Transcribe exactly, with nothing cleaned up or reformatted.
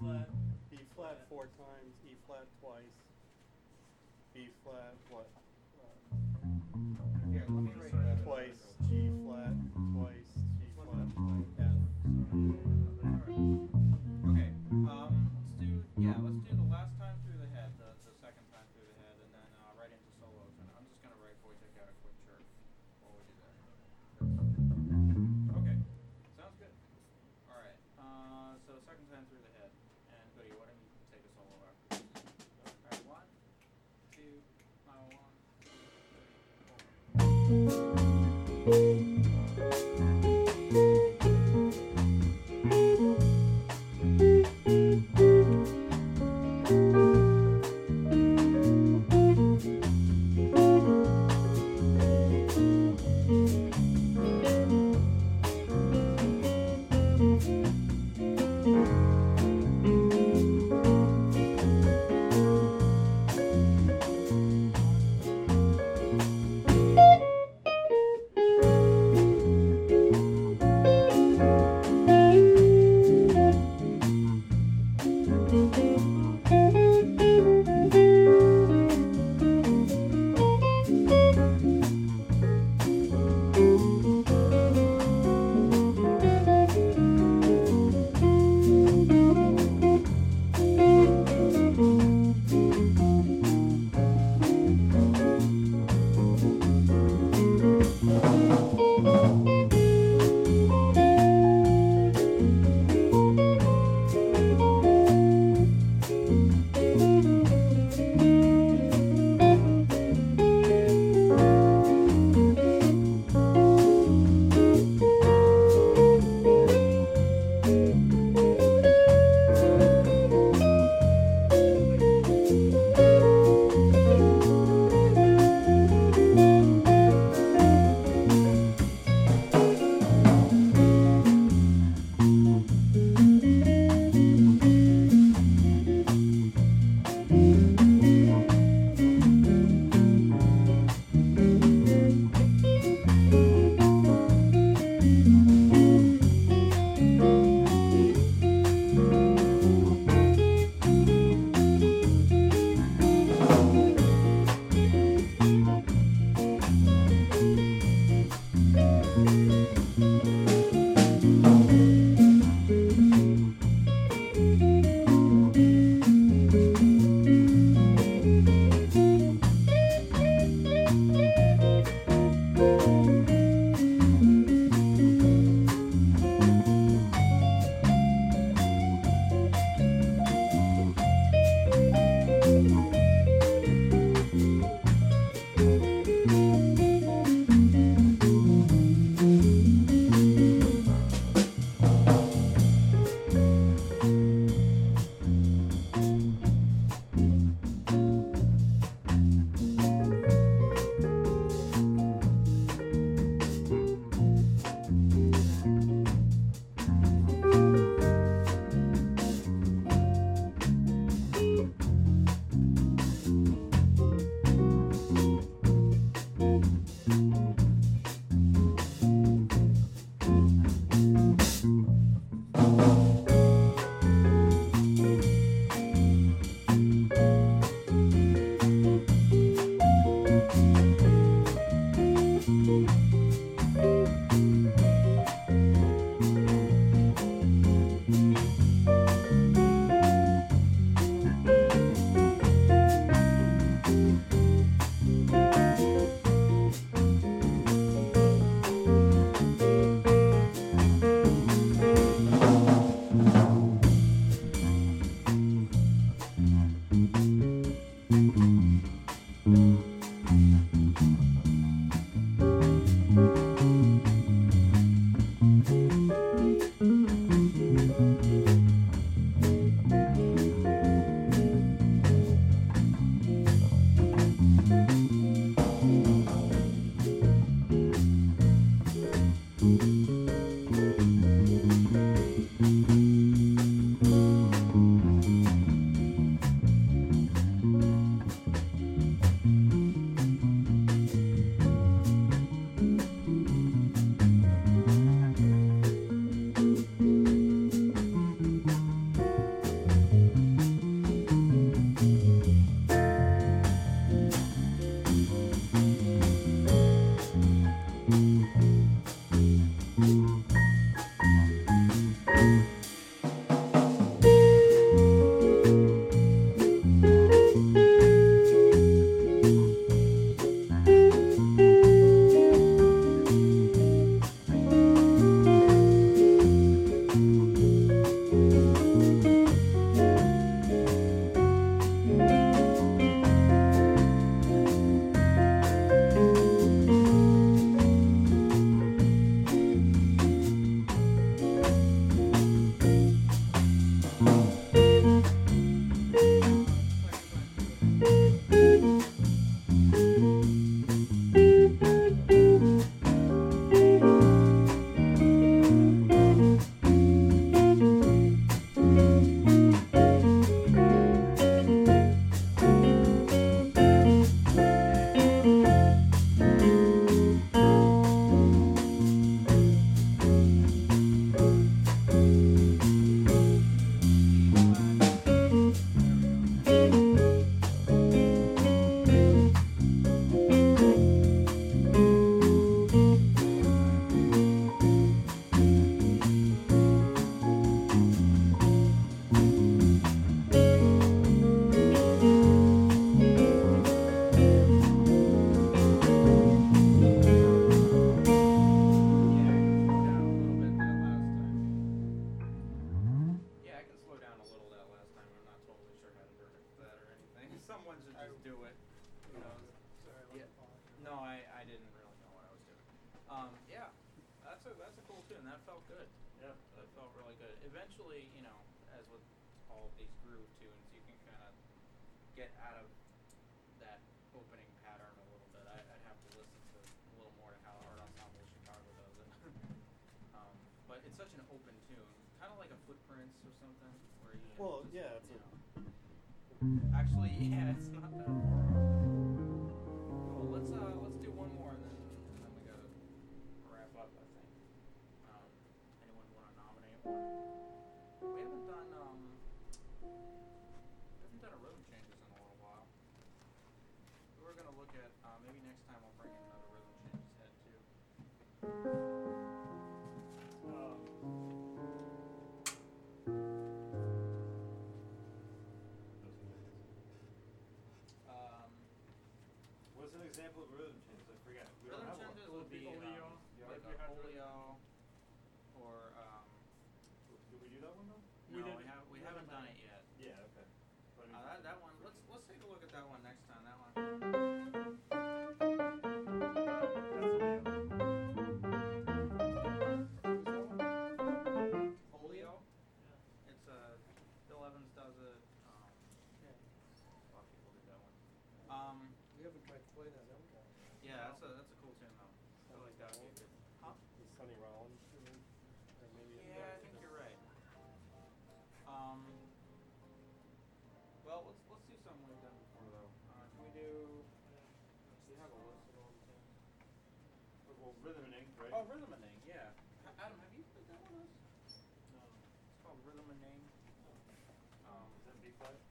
flat. B flat four times, E flat twice, B flat what? Uh, Here, let me write that. twice, G flat twice, G One flat, time F. Okay, um, let's do, yeah, let's do the last time through the head, the, the second time through the head, and then uh, right into solos. And I'm just gonna write Wojtek out a quick chirp while we do that. Okay, sounds good. All right, uh, so second time through the head, and Goody, why don't you take a solo after this? All right, one, two, uh, one, two, three, four. Who knows? Sorry, I Yeah. wasn't following. No, I, I didn't really know what I was doing. Um, yeah, that's a that's a cool tune. That felt good. Yeah. That felt really good. Eventually, you know, as with all of these groove tunes, you can kind of get out of that opening pattern a little bit. I, I'd have to listen to a little more to how Art Ensemble Chicago does it. um, but it's such an open tune, kind of like a Footprints or something, where you can Well, just, yeah, it's you a- know. Actually, yeah, it's not that far off. Well, let's uh let's do one more and then and then we gotta wrap up, I think. Um, anyone want to nominate one? We haven't done um we haven't done a rhythm changes in a little while. We were gonna look at uh, maybe next time I'll bring in another rhythm changes head too. Um, Um, what's an example of a rhythm change? I forget. We don't rhythm have changes one. would be Oleo. um, Yeah, like we a had Oleo or um. Did we do that one though? We no, didn't- we have we we haven't haven't done done it yet. Yeah. Okay. But I mean, Uh, that that one. Let's let's take a look at that one next time. That one. Oleo. It's uh, Bill Evans does it. Um, Yeah. a lot of people do that one. Um, We haven't tried to play that, have we? yeah, that's a that's a cool tune though. I feel like that would be a good. Huh? The Sonny Rollins tune, or maybe. a- Yeah, I think you're right. Um. Well, let's let's do something we've done before though. Uh, can we do? Do you have a list of all the tunes? well, rhythm and ink, right? Oh, Rhythm and Name, yeah. H- Adam, have you played that one with us? No. It's called Rhythm and Name. Um, Is that B flat?